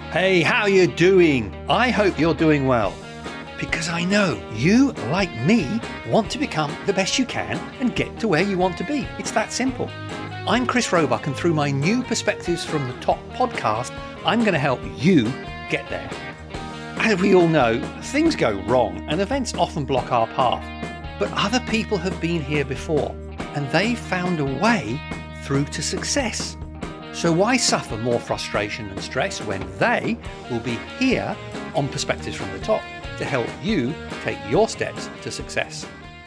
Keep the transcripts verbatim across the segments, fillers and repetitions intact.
Hey, how you doing? I hope you're doing well. Because I know you, like me, want to become the best you can and get to where you want to be. It's that simple. I'm Chris Roebuck, and through my new Perspectives from the Top podcast, I'm going to help you get there. As we all know, things go wrong and events often block our path. But other people have been here before, and they found a way through to success. So why suffer more frustration and stress when they will be here on Perspectives from the Top to help you take your steps to success?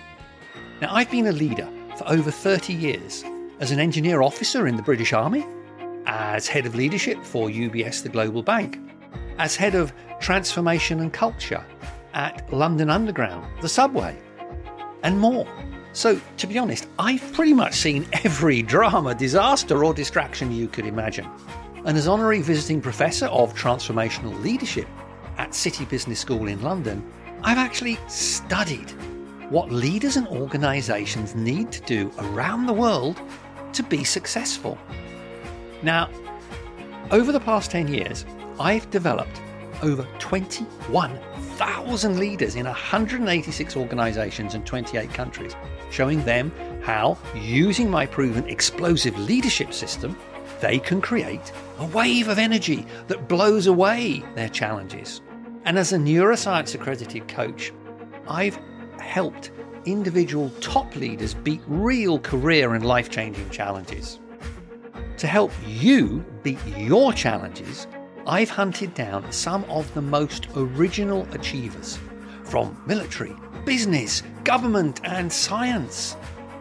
Now, I've been a leader for over thirty years as an engineer officer in the British Army, as head of leadership for U B S, the global bank, as head of transformation and culture at London Underground, the subway, and more. So, to be honest, I've pretty much seen every drama, disaster or distraction you could imagine. And as honorary visiting professor of transformational leadership at City Business School in London, I've actually studied what leaders and organisations need to do around the world to be successful. Now, over the past ten years, I've developed over twenty-one thousand leaders in one hundred eighty-six organisations and twenty-eight countries, showing them how, using my proven explosive leadership system, they can create a wave of energy that blows away their challenges. And as a neuroscience accredited coach, I've helped individual top leaders beat real career and life-changing challenges. To help you beat your challenges, I've hunted down some of the most original achievers from military, business, government and science,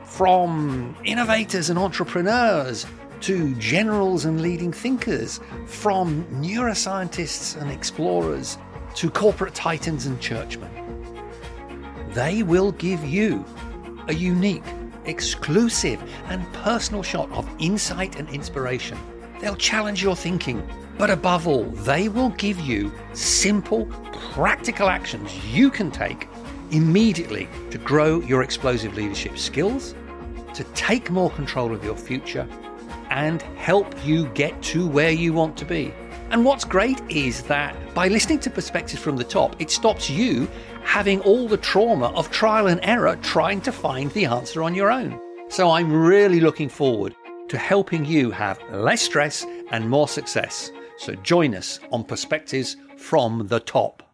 from innovators and entrepreneurs to generals and leading thinkers, from neuroscientists and explorers to corporate titans and churchmen. They will give you a unique, exclusive and personal shot of insight and inspiration. They'll challenge your thinking, but above all, they will give you simple, practical actions you can take immediately to grow your explosive leadership skills, to take more control of your future, and help you get to where you want to be. And what's great is that by listening to Perspectives from the Top, it stops you having all the trauma of trial and error trying to find the answer on your own. So I'm really looking forward to helping you have less stress and more success. So join us on Perspectives from the Top.